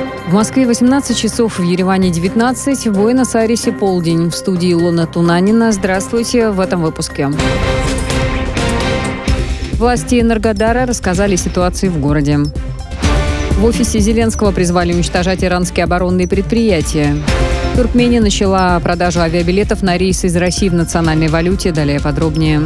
В Москве 18 часов, в Ереване 19, в Буэнос-Айресе полдень. В студии Илона Тунанина. Здравствуйте в этом выпуске. Власти Энергодара рассказали о ситуации в городе. В офисе Зеленского призвали уничтожать иранские оборонные предприятия. Туркмения начала продажу авиабилетов на рейсы из России в национальной валюте. Далее подробнее.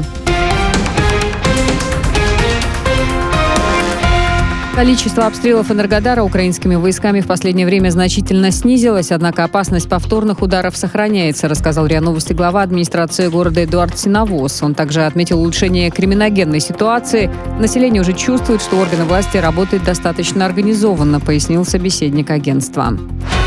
Количество обстрелов Энергодара украинскими войсками в последнее время значительно снизилось, однако опасность повторных ударов сохраняется, рассказал РИА Новости глава администрации города Эдуард Синовоз. Он также отметил улучшение криминогенной ситуации. Население уже чувствует, что органы власти работают достаточно организованно, пояснил собеседник агентства.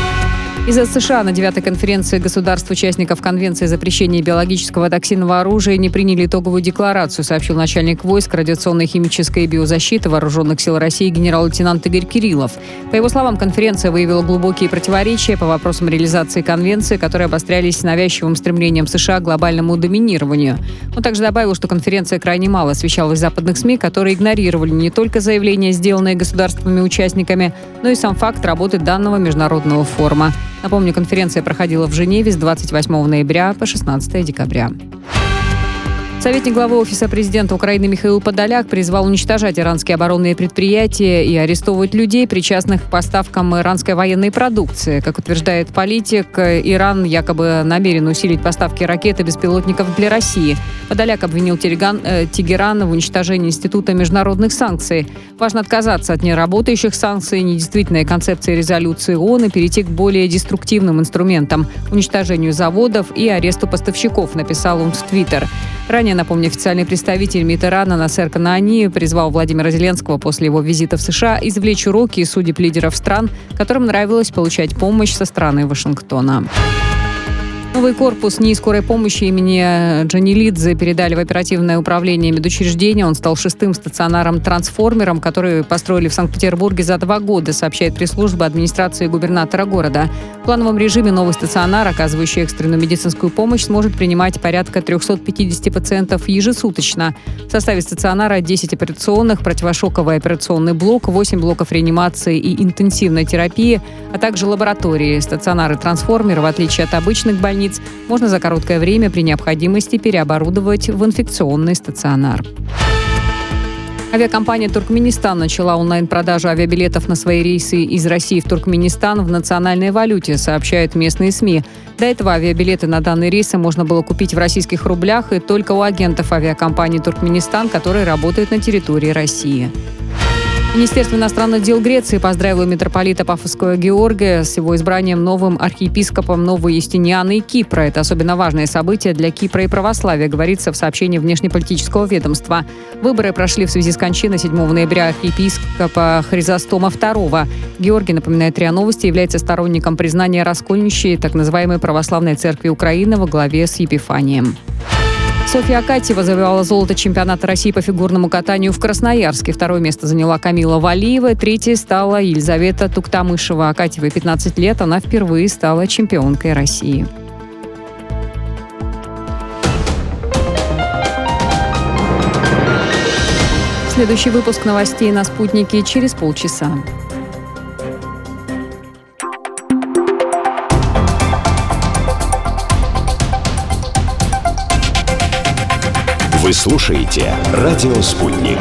Из США на 9-й конференции государств-участников Конвенции о запрещении биологического токсинного оружия не приняли итоговую декларацию, сообщил начальник войск радиационной, химической и биозащиты Вооруженных сил России генерал-лейтенант Игорь Кириллов. По его словам, конференция выявила глубокие противоречия по вопросам реализации Конвенции, которые обострялись навязчивым стремлением США к глобальному доминированию. Он также добавил, что конференция крайне мало освещалась в западных СМИ, которые игнорировали не только заявления, сделанные государствами-участниками, но и сам факт работы данного международного форума. Напомню, конференция проходила в Женеве с 28 ноября по 16 декабря. Советник главы Офиса президента Украины Михаил Подоляк призвал уничтожать иранские оборонные предприятия и арестовывать людей, причастных к поставкам иранской военной продукции. Как утверждает политик, Иран якобы намерен усилить поставки ракет и беспилотников для России. Подоляк обвинил Тегеран в уничтожении Института международных санкций. Важно отказаться от неработающих санкций, недействительной концепции резолюции ООН и перейти к более деструктивным инструментам – уничтожению заводов и аресту поставщиков, написал он в Твиттер. Ранее, напомню, официальный представитель МИД Ирана Насер Канаани призвал Владимира Зеленского после его визита в США извлечь уроки из судеб лидеров стран, которым нравилось получать помощь со стороны Вашингтона. Новый корпус НИИ скорой помощи имени Джанилидзе передали в оперативное управление медучреждения. Он стал 6-м стационаром-трансформером, который построили в Санкт-Петербурге за 2 года, сообщает пресс-служба администрации губернатора города. В плановом режиме новый стационар, оказывающий экстренную медицинскую помощь, сможет принимать порядка 350 пациентов ежесуточно. В составе стационара 10 операционных, противошоковый операционный блок, 8 блоков реанимации и интенсивной терапии, а также лаборатории. Стационары-трансформеры, в отличие от обычных больниц, можно за короткое время при необходимости переоборудовать в инфекционный стационар. Авиакомпания «Туркменистан» начала онлайн-продажу авиабилетов на свои рейсы из России в Туркменистан в национальной валюте, сообщают местные СМИ. До этого авиабилеты на данные рейсы можно было купить в российских рублях и только у агентов авиакомпании «Туркменистан», которые работают на территории России. Министерство иностранных дел Греции поздравило митрополита Пафосского Георгия с его избранием новым архиепископом Новой Юстинианы и Кипра. Это особенно важное событие для Кипра и православия, говорится в сообщении внешнеполитического ведомства. Выборы прошли в связи с кончиной 7 ноября архиепископа Хризостома II. Георгий, напоминает РИА Новости, является сторонником признания раскольничьей так называемой православной церкви Украины во главе с Епифанием. Софья Акатьева завоевала золото чемпионата России по фигурному катанию в Красноярске. 2-е место заняла Камила Валиева, 3-й стала Елизавета Туктамышева. Акатьевой 15 лет, она впервые стала чемпионкой России. Следующий выпуск новостей на «Спутнике» через полчаса. Вы слушаете «Радио Спутник».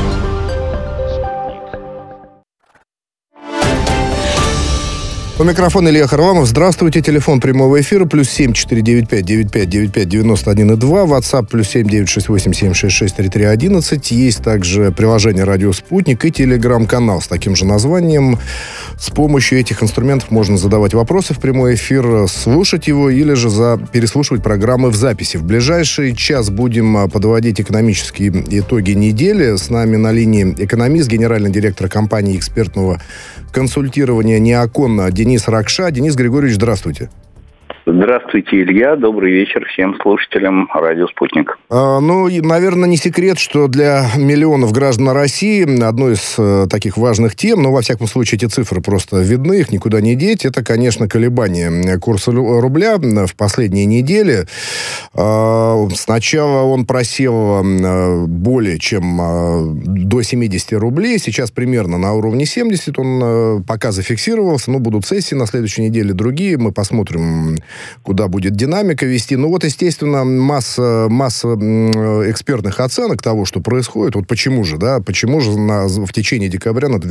У микрофона Илья Харламов. Здравствуйте. Телефон прямого эфира +7 495 95 95 91 2. WhatsApp +7 968 766 3311. Есть также приложение «Радио Спутник» и телеграм-канал с таким же названием. С помощью этих инструментов можно задавать вопросы в прямой эфир, слушать его или же переслушивать программы в записи. В ближайший час будем подводить экономические итоги недели. С нами на линии экономист, генеральный директор компании экспертного консультирования «Неокон» Денис Ракша. Денис Григорьевич, здравствуйте. Здравствуйте, Илья. Добрый вечер всем слушателям «Радио Спутник». Наверное, не секрет, что для миллионов граждан России одной из таких важных тем, но, во всяком случае, эти цифры просто видны, их никуда не деть, это, конечно, колебания курса рубля в последние недели. Сначала он просел более чем до 70 рублей, сейчас примерно на уровне 70 он пока зафиксировался, но будут сессии на следующей неделе, другие, мы посмотрим, куда будет динамика вести. Ну вот, естественно, масса экспертных оценок того, что происходит. Вот почему же в течение декабря на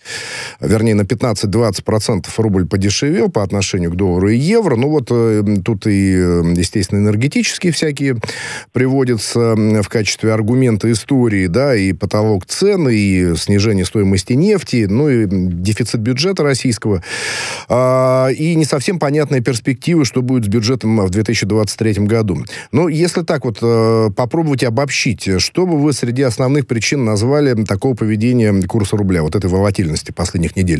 15-20% рубль подешевел по отношению к доллару и евро. Ну вот тут и, естественно, энергетические всякие приводятся в качестве аргумента истории, да, и потолок цен, и снижение стоимости нефти, ну и дефицит бюджета российского. И не совсем понятные перспективы, что будет с бюджетом в 2023 году. Но если так вот попробовать обобщить, что бы вы среди основных причин назвали такого поведения курса рубля, вот этой волатильности последних недель?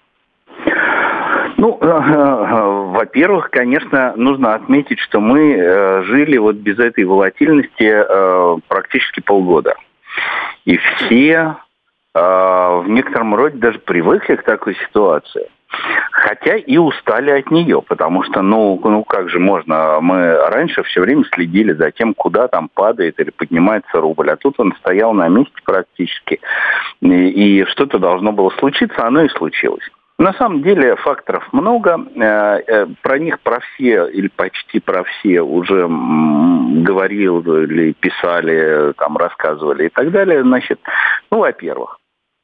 Во-первых, конечно, нужно отметить, что мы жили вот без этой волатильности практически полгода. И все в некотором роде даже привыкли к такой ситуации. Хотя и устали от нее, потому что, как же можно, мы раньше все время следили за тем, куда там падает или поднимается рубль, а тут он стоял на месте практически, и что-то должно было случиться, оно и случилось. На самом деле факторов много, про все или почти про все уже говорили, писали, там, рассказывали и так далее. Значит, во-первых,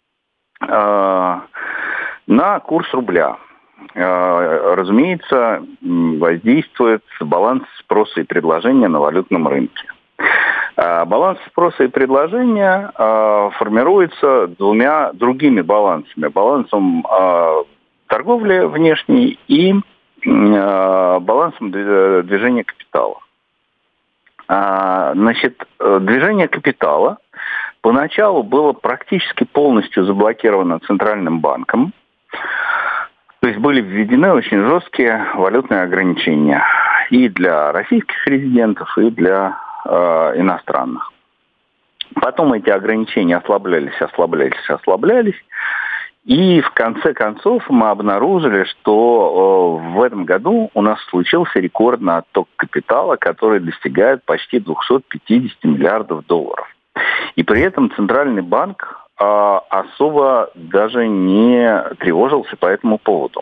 на курс рубля, разумеется, воздействует баланс спроса и предложения на валютном рынке. Баланс спроса и предложения формируется двумя другими балансами. Балансом торговли внешней и балансом движения капитала. Движение капитала поначалу было практически полностью заблокировано Центральным банком. То есть были введены очень жесткие валютные ограничения и для российских резидентов, и для иностранных. Потом эти ограничения ослаблялись. И в конце концов мы обнаружили, что в этом году у нас случился рекордный отток капитала, который достигает почти 250 миллиардов долларов. И при этом Центральный банк особо даже не тревожился по этому поводу.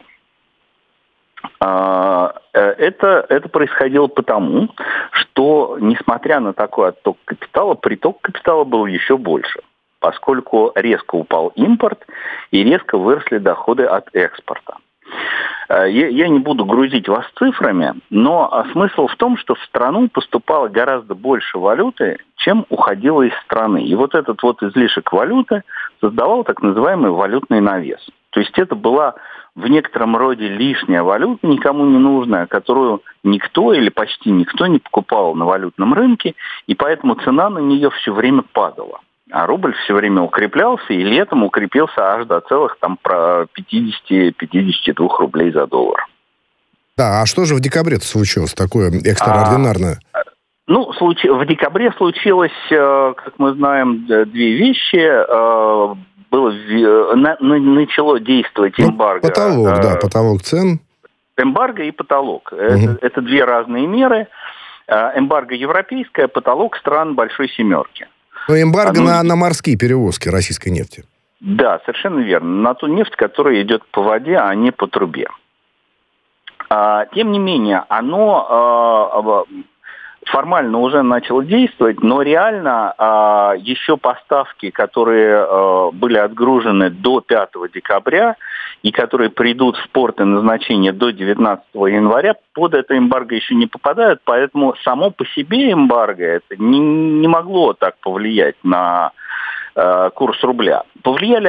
Это происходило потому, что, несмотря на такой отток капитала, приток капитала был еще больше, поскольку резко упал импорт и резко выросли доходы от экспорта. Я не буду грузить вас цифрами, но смысл в том, что в страну поступало гораздо больше валюты, чем уходило из страны. И вот этот вот излишек валюты создавал так называемый валютный навес. То есть это была в некотором роде лишняя валюта, никому не нужная, которую никто или почти никто не покупал на валютном рынке, и поэтому цена на нее все время падала. А рубль все время укреплялся, и летом укрепился аж до целых 50-52 рублей за доллар. Да, а что же в декабре-то случилось такое экстраординарное? В декабре случилось, как мы знаем, две вещи. Начало действовать эмбарго. Потолок цен. Эмбарго и потолок. Это две разные меры. Эмбарго европейское, потолок стран Большой Семерки. Но эмбарго на морские перевозки российской нефти. Да, совершенно верно. На ту нефть, которая идет по воде, а не по трубе. Тем не менее, оно формально уже начало действовать, но реально еще поставки, которые были отгружены до 5 декабря и которые придут в порты назначения до 19 января, под это эмбарго еще не попадают, поэтому само по себе эмбарго это не могло так повлиять на курс рубля. Повлияли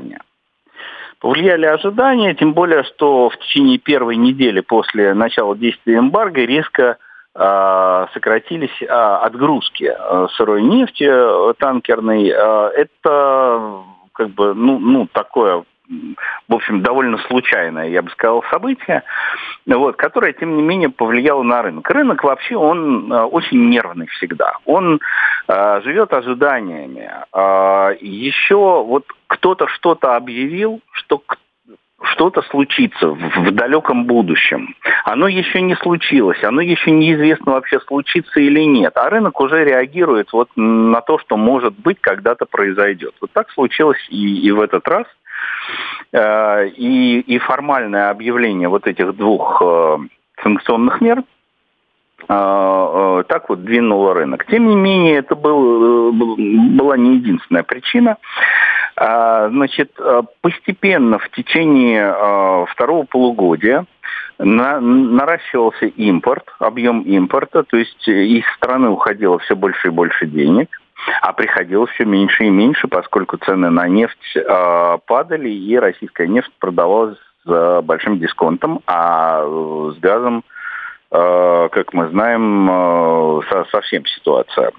ожидания, тем более, что в течение первой недели после начала действия эмбарго резко сократились отгрузки сырой нефти танкерной. Это такое в общем, довольно случайное, я бы сказал, событие, которое, тем не менее, повлияло на рынок. Рынок вообще, он очень нервный всегда. Он живет ожиданиями. Еще кто-то что-то объявил, что что-то случится в далеком будущем. Оно еще не случилось, оно еще неизвестно вообще, случится или нет. А рынок уже реагирует на то, что, может быть, когда-то произойдет. Вот так случилось и в этот раз. И формальное объявление этих двух санкционных мер так двинуло рынок. Тем не менее, это была не единственная причина. Постепенно в течение второго полугодия наращивался импорт, объем импорта, то есть из страны уходило все больше и больше денег, а приходило все меньше и меньше, поскольку цены на нефть падали, и российская нефть продавалась с большим дисконтом, а с газом, как мы знаем, совсем ситуация,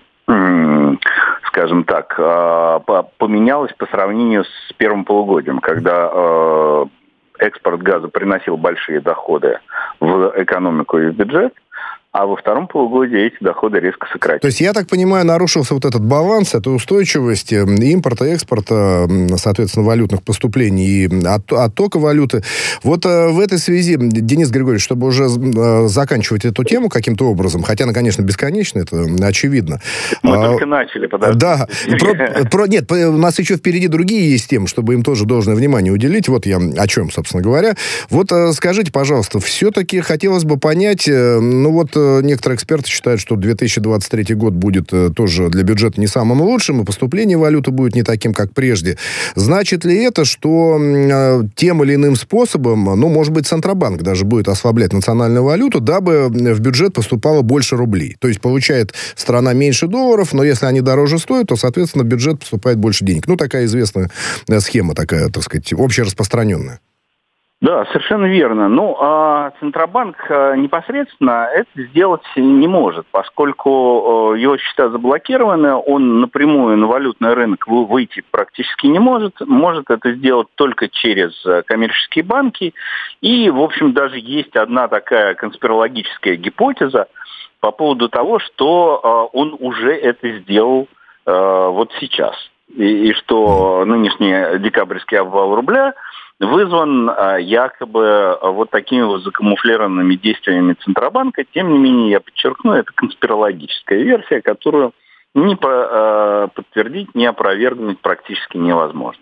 скажем так, поменялась по сравнению с первым полугодием, когда экспорт газа приносил большие доходы в экономику и в бюджет, а во втором полугодии эти доходы резко сократились. То есть, я так понимаю, нарушился этот баланс, эта устойчивость импорта, экспорта, соответственно, валютных поступлений и оттока валюты. В этой связи, Денис Григорьевич, чтобы уже заканчивать эту тему каким-то образом, хотя она, конечно, бесконечна, это очевидно. Мы только начали, подожди. Да. Нет, у нас еще впереди другие есть темы, чтобы им тоже должное внимание уделить. Вот я о чем, собственно говоря. Скажите, пожалуйста, все-таки хотелось бы понять, некоторые эксперты считают, что 2023 год будет тоже для бюджета не самым лучшим, и поступление валюты будет не таким, как прежде. Значит ли это, что тем или иным способом, может быть, Центробанк даже будет ослаблять национальную валюту, дабы в бюджет поступало больше рублей? То есть получает страна меньше долларов, но если они дороже стоят, то, соответственно, в бюджет поступает больше денег. Такая известная схема, такая, так сказать, общераспространенная. Да, совершенно верно. Центробанк непосредственно это сделать не может, поскольку его счета заблокированы, он напрямую на валютный рынок выйти практически не может. Может это сделать только через коммерческие банки. И, в общем, даже есть одна такая конспирологическая гипотеза по поводу того, что он уже это сделал сейчас. И что нынешний декабрьский обвал рубля вызван якобы такими закамуфлированными действиями Центробанка. Тем не менее, я подчеркну, это конспирологическая версия, которую ни подтвердить, ни опровергнуть практически невозможно.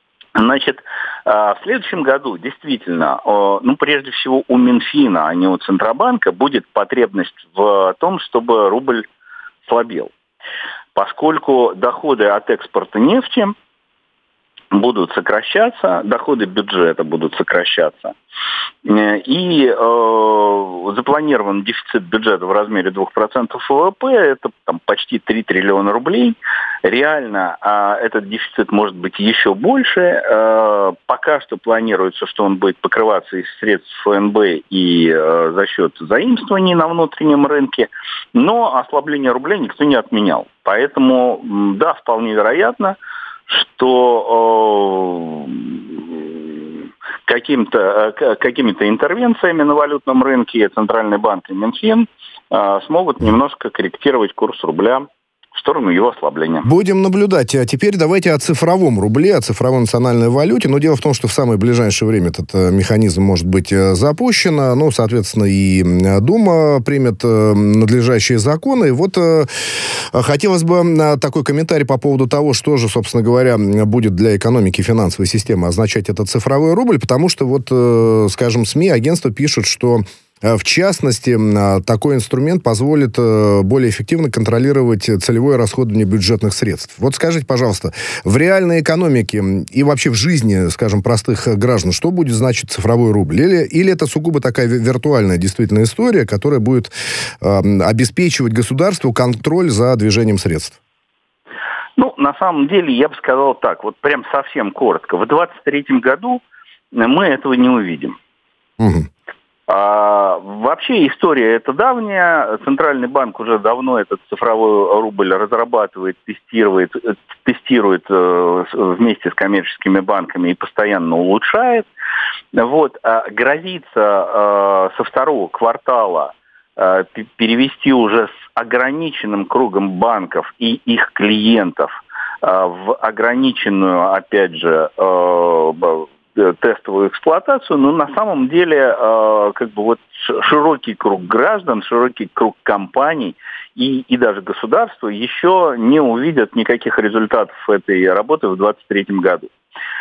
В следующем году действительно, прежде всего у Минфина, а не у Центробанка, будет потребность в том, чтобы рубль слабел. Поскольку доходы от экспорта нефти будут сокращаться, доходы бюджета будут сокращаться. И запланирован дефицит бюджета в размере 2% ВВП, это почти 3 триллиона рублей. Реально этот дефицит может быть еще больше. Пока что планируется, что он будет покрываться из средств ФНБ и за счет заимствований на внутреннем рынке. Но ослабление рубля никто не отменял. Поэтому, да, вполне вероятно, что какими-то интервенциями на валютном рынке Центральный банк и Минфин смогут немножко корректировать курс рубля в сторону его ослабления. Будем наблюдать. А теперь давайте о цифровом рубле, о цифровой национальной валюте. Но дело в том, что в самое ближайшее время этот механизм может быть запущен. Соответственно, и Дума примет надлежащие законы. И хотелось бы такой комментарий по поводу того, что же, собственно говоря, будет для экономики и финансовой системы означать этот цифровой рубль, потому что, скажем, СМИ, агентства пишут, что в частности, такой инструмент позволит более эффективно контролировать целевое расходование бюджетных средств. Скажите, пожалуйста, в реальной экономике и вообще в жизни, скажем, простых граждан, что будет значить цифровой рубль? Или это сугубо такая виртуальная действительно история, которая будет обеспечивать государству контроль за движением средств? На самом деле, я бы сказал так, прям совсем коротко. В 2023 году мы этого не увидим. Угу. Вообще история эта давняя. Центральный банк уже давно этот цифровой рубль разрабатывает, тестирует вместе с коммерческими банками и постоянно улучшает. Вот. Грозится со второго квартала перевести уже с ограниченным кругом банков и их клиентов в ограниченную, опять же, тестовую эксплуатацию, но на самом деле широкий круг граждан, широкий круг компаний и даже государства еще не увидят никаких результатов этой работы в 2023 году.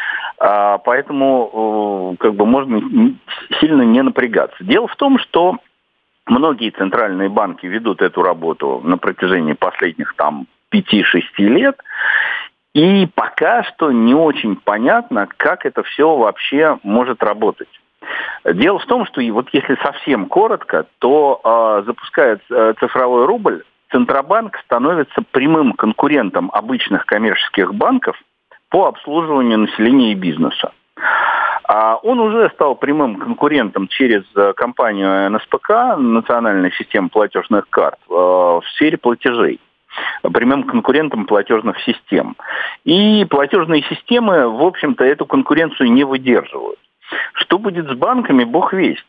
Поэтому можно сильно не напрягаться. Дело в том, что многие центральные банки ведут эту работу на протяжении последних 5-6 лет, и пока что не очень понятно, как это все вообще может работать. Дело в том, что если совсем коротко, то запуская цифровой рубль, Центробанк становится прямым конкурентом обычных коммерческих банков по обслуживанию населения и бизнеса. Он уже стал прямым конкурентом через компанию НСПК, Национальная система платежных карт, в сфере платежей. Прямым конкурентом платежных систем. И платежные системы, в общем-то, эту конкуренцию не выдерживают. Что будет с банками, бог весть.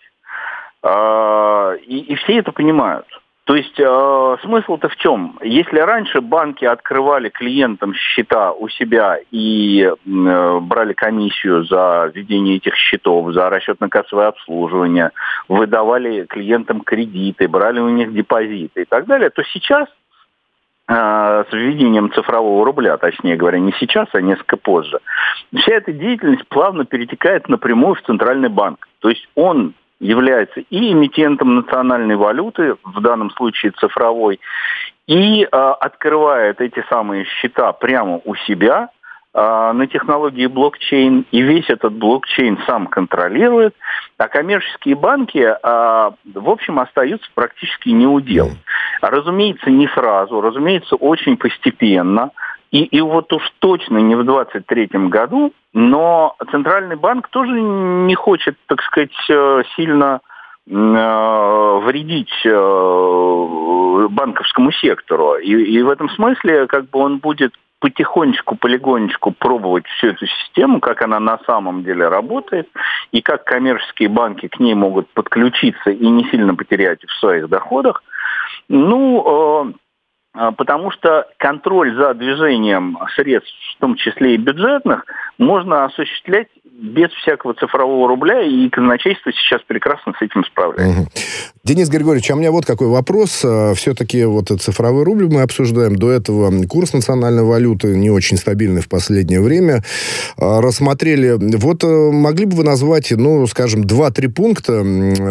И все это понимают. То есть смысл-то в чем? Если раньше банки открывали клиентам счета у себя и брали комиссию за ведение этих счетов, за расчетно-кассовое обслуживание, выдавали клиентам кредиты, брали у них депозиты и так далее, то сейчас с введением цифрового рубля, точнее говоря, не сейчас, а несколько позже, вся эта деятельность плавно перетекает напрямую в Центральный банк. То есть он является и эмитентом национальной валюты, в данном случае цифровой, и открывает эти самые счета прямо у себя на технологии блокчейн, и весь этот блокчейн сам контролирует, а коммерческие банки, в общем, остаются практически неудел. Разумеется, не сразу, разумеется, очень постепенно, и вот уж точно не в 2023 году, но Центральный банк тоже не хочет, так сказать, сильно вредить банковскому сектору. И в этом смысле он будет потихонечку, полигонечку пробовать всю эту систему, как она на самом деле работает, и как коммерческие банки к ней могут подключиться и не сильно потерять в своих доходах. Потому что контроль за движением средств, в том числе и бюджетных, можно осуществлять без всякого цифрового рубля, и казначейство сейчас прекрасно с этим справляется. Денис Григорьевич, а у меня вот какой вопрос. Все-таки цифровой рубль мы обсуждаем. До этого курс национальной валюты не очень стабильный в последнее время. Рассмотрели. Вот могли бы вы назвать, скажем, 2-3 пункта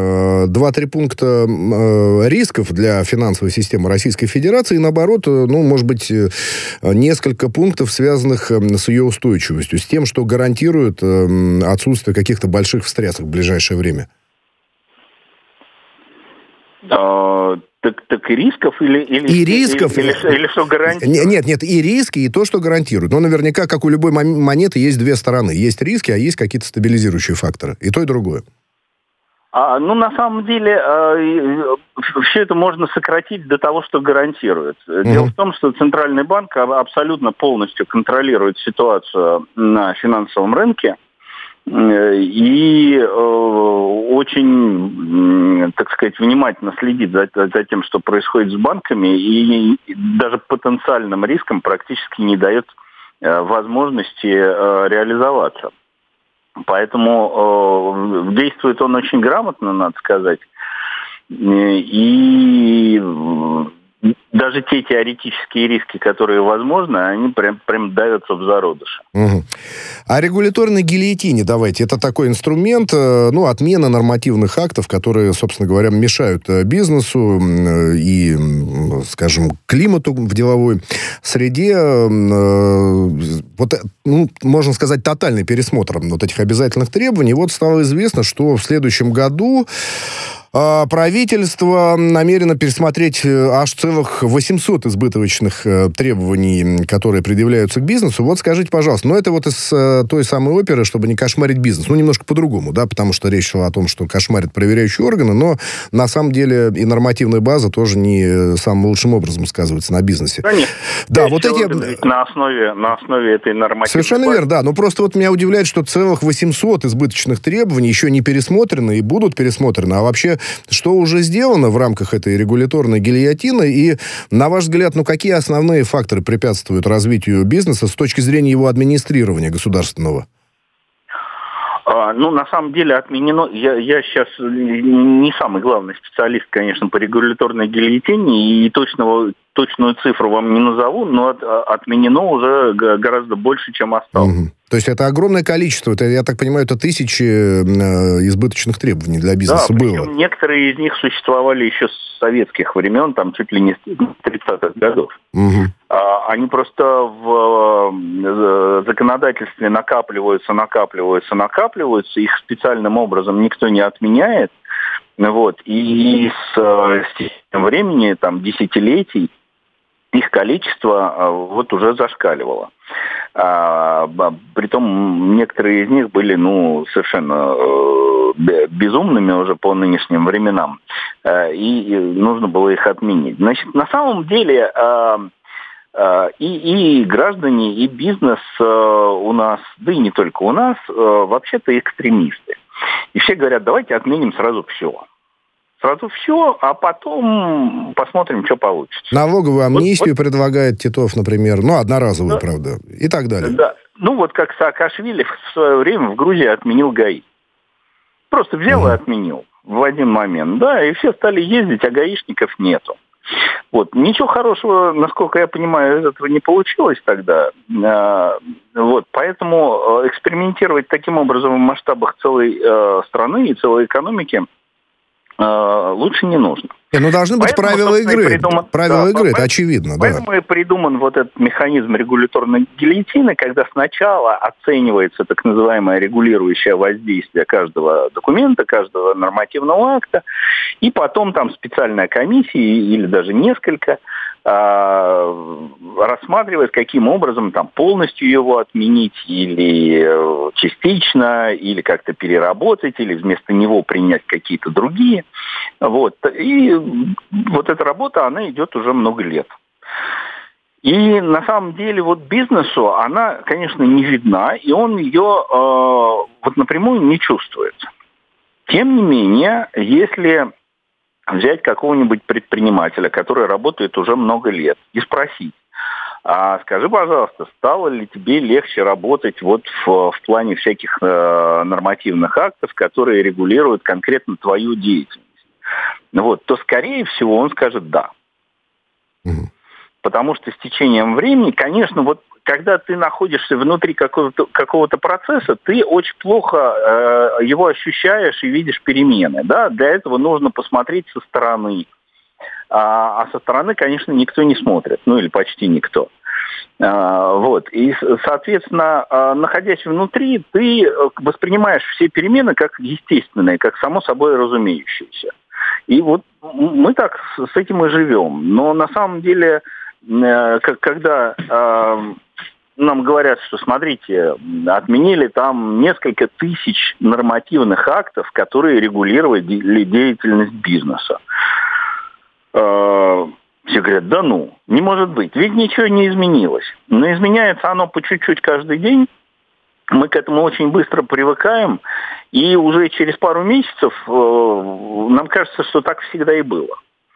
рисков для финансовой системы Российской Федерации, и наоборот, может быть, несколько пунктов, связанных с ее устойчивостью, с тем, что гарантирует отсутствие каких-то больших встрясок в ближайшее время? Так и рисков и рисков, или что гарантирует? Нет, и риски, и то, что гарантирует. Но наверняка, как у любой монеты, есть две стороны. Есть риски, а есть какие-то стабилизирующие факторы. И то, и другое. На самом деле, все это можно сократить до того, что гарантирует. Дело в том, что Центральный банк абсолютно полностью контролирует ситуацию на финансовом рынке и очень, так сказать, внимательно следит за тем, что происходит с банками, и даже потенциальным рискам практически не дает возможности реализоваться. Поэтому действует он очень грамотно, надо сказать. И даже те теоретические риски, которые возможны, они прям давятся в зародыше. О регуляторной гильотине давайте. Это такой инструмент, отмена нормативных актов, которые, собственно говоря, мешают бизнесу и, скажем, климату в деловой среде. Можно сказать, тотальный пересмотр этих обязательных требований. Вот стало известно, что в следующем году Правительство намерено пересмотреть аж целых 800 избыточных требований, которые предъявляются к бизнесу. Вот скажите, пожалуйста, это вот из той самой оперы, чтобы не кошмарить бизнес. Немножко по-другому, да, потому что речь шла о том, что кошмарят проверяющие органы, но на самом деле и нормативная база тоже не самым лучшим образом сказывается на бизнесе. Конечно. Да, вот эти... На основе этой нормативной Совершенно базы. верно, да. Но просто вот меня удивляет, что целых 800 избыточных требований еще не пересмотрены и будут пересмотрены. А вообще, что уже сделано в рамках этой регуляторной гильотины? И, на ваш взгляд, какие основные факторы препятствуют развитию бизнеса с точки зрения его администрирования государственного? На самом деле отменено... Я сейчас не самый главный специалист, конечно, по регуляторной гильотине, и точную цифру вам не назову, но отменено уже гораздо больше, чем осталось. Угу. То есть это огромное количество, я так понимаю, это тысячи избыточных требований для бизнеса было. Причем некоторые из них существовали еще с советских времен, там чуть ли не с 30-х годов. Угу. Они просто в законодательстве накапливаются, их специальным образом никто не отменяет. И с течением времени, десятилетий, их количество уже зашкаливало. Притом некоторые из них были совершенно безумными уже по нынешним временам, и нужно было их отменить. Значит, на самом деле и граждане, и бизнес у нас, да и не только у нас, вообще-то экстремисты. И все говорят, давайте отменим сразу все. А потом посмотрим, что получится. Налоговую амнистию предлагает Титов, например. Одноразовую, правда. И так далее. Да. Как Саакашвили в свое время в Грузии отменил ГАИ. Просто взял и отменил в один момент. Да, и все стали ездить, а гаишников нету. Ничего хорошего, насколько я понимаю, из этого не получилось тогда. Поэтому экспериментировать таким образом в масштабах целой страны и целой экономики лучше не нужно. Должны быть правила игры. Правила игры, это очевидно. Поэтому и придуман этот механизм регуляторной гильотины, когда сначала оценивается так называемое регулирующее воздействие каждого документа, каждого нормативного акта, и потом специальная комиссия или даже несколько рассматривает, каким образом полностью его отменить или частично, или как-то переработать, или вместо него принять какие-то другие. И эта работа, она идет уже много лет. И на самом деле бизнесу она, конечно, не видна, и он ее напрямую не чувствует. Тем не менее, если взять какого-нибудь предпринимателя, который работает уже много лет, и спросить, скажи, пожалуйста, стало ли тебе легче работать в плане всяких нормативных актов, которые регулируют конкретно твою деятельность? То, скорее всего, он скажет «да». Потому что с течением времени, конечно, когда ты находишься внутри какого-то процесса, ты очень плохо его ощущаешь и видишь перемены. Да? Для этого нужно посмотреть со стороны. А со стороны, конечно, никто не смотрит. Или почти никто. И, соответственно, находясь внутри, ты воспринимаешь все перемены как естественные, как само собой разумеющиеся. И мы так с этим и живем. Но на самом деле, когда нам говорят, что, смотрите, отменили несколько тысяч нормативных актов, которые регулировали деятельность бизнеса. Все говорят, да не может быть, ведь ничего не изменилось. Но изменяется оно по чуть-чуть каждый день. Мы к этому очень быстро привыкаем, и уже через пару месяцев нам кажется, что так всегда и было.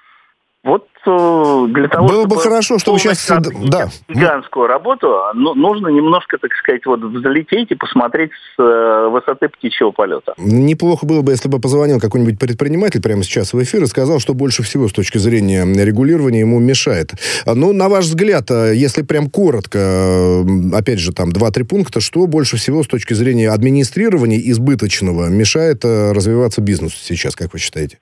Для того, было бы хорошо, чтобы сейчас... гигантскую работу, нужно немножко, так сказать, взлететь и посмотреть с высоты птичьего полета. Неплохо было бы, если бы позвонил какой-нибудь предприниматель прямо сейчас в эфир и сказал, что больше всего с точки зрения регулирования ему мешает. На ваш взгляд, если прям коротко, опять же, 2-3 пункта, что больше всего с точки зрения администрирования избыточного мешает развиваться бизнесу сейчас, как вы считаете?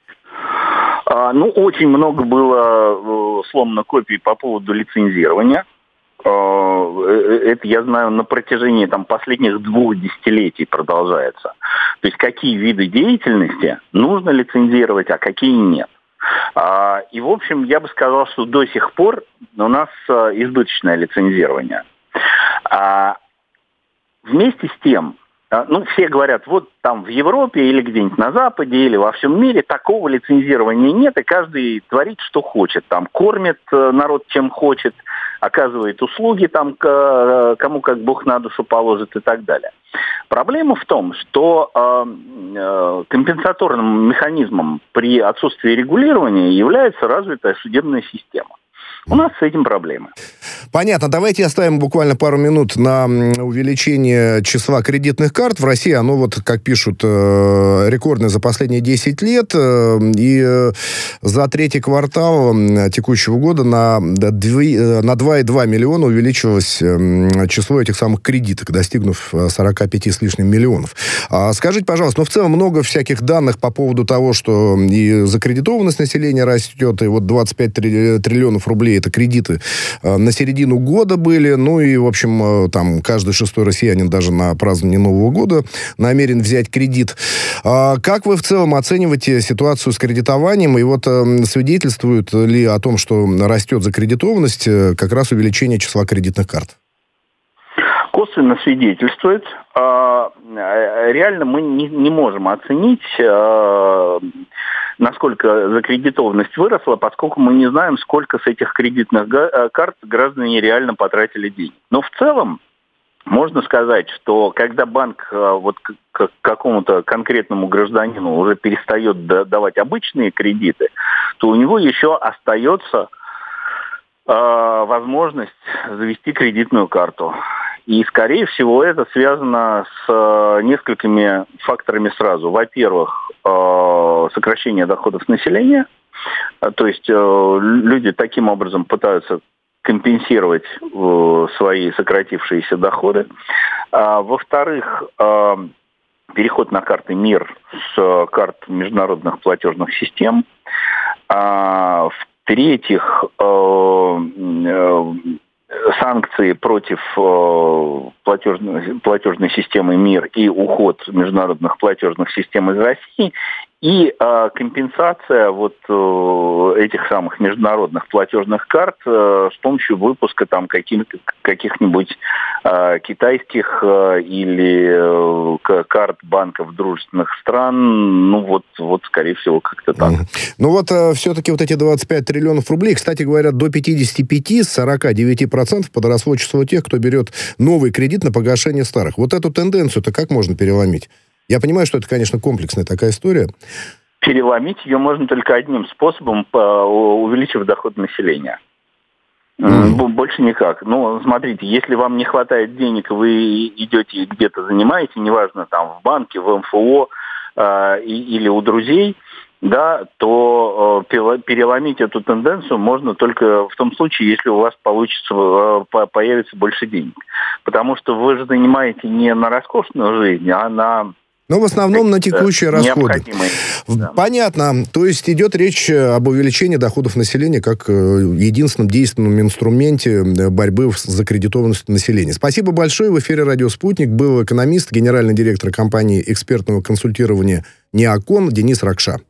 Очень много было сломано копий по поводу лицензирования. это я знаю на протяжении последних 2 десятилетий продолжается. То есть какие виды деятельности нужно лицензировать, а какие нет. И, в общем, я бы сказал, что до сих пор у нас избыточное лицензирование. Вместе с тем, все говорят, вот там в Европе или где-нибудь на Западе или во всем мире такого лицензирования нет, и каждый творит, что хочет. Там кормит народ чем хочет, оказывает услуги там кому как Бог на душу положит и так далее. Проблема в том, что компенсаторным механизмом при отсутствии регулирования является развитая судебная система. У нас с этим проблемы. Понятно. Давайте оставим буквально пару минут на увеличение числа кредитных карт. В России оно, вот как пишут, рекордное за последние 10 лет. И за третий квартал текущего года на 2,2 миллиона увеличилось число этих самых кредиток, достигнув 45 с лишним миллионов. Скажите, пожалуйста, в целом много всяких данных по поводу того, что и закредитованность населения растет, и вот 25 триллионов рублей это кредиты на середину года были, и, в общем, там каждый 6-й россиянин даже на празднование Нового года намерен взять кредит. Как вы в целом оцениваете ситуацию с кредитованием, и вот свидетельствует ли о том, что растет закредитованность, как раз увеличение числа кредитных карт? Косвенно свидетельствует. Реально мы не можем оценить, насколько закредитованность выросла, поскольку мы не знаем, сколько с этих кредитных карт граждане реально потратили денег. Но в целом можно сказать, что когда банк вот к какому-то конкретному гражданину уже перестает давать обычные кредиты, то у него еще остается возможность завести кредитную карту. И, скорее всего, это связано с несколькими факторами сразу. Во-первых, сокращение доходов населения. То есть люди таким образом пытаются компенсировать свои сократившиеся доходы. Во-вторых, переход на карты МИР с карт международных платежных систем. В-третьих, санкции против платежной системы МИР и уход международных платежных систем из России и компенсация вот этих самых международных платежных карт с помощью выпуска там каких-нибудь китайских или карт банков дружественных стран, вот скорее всего как-то так. Все-таки вот эти 25 триллионов рублей, кстати говоря, до 55-49% подросло число тех, кто берет новый кредит на погашение старых. Вот эту тенденцию-то как можно переломить? Я понимаю, что это, конечно, комплексная такая история. Переломить ее можно только одним способом, увеличив доход населения. Больше никак. Смотрите, если вам не хватает денег, вы идете где-то занимаете, неважно, там в банке, в МФО или у друзей, да, то переломить эту тенденцию можно только в том случае, если у вас появится больше денег. Потому что вы же занимаете не на роскошную жизнь, а на... в основном на текущие расходы. Да. Понятно. То есть идет речь об увеличении доходов населения как единственном действенном инструменте борьбы с закредитованностью населения. Спасибо большое. В эфире «Радио Спутник» был экономист, генеральный директор компании экспертного консультирования «Неокон» Денис Ракша.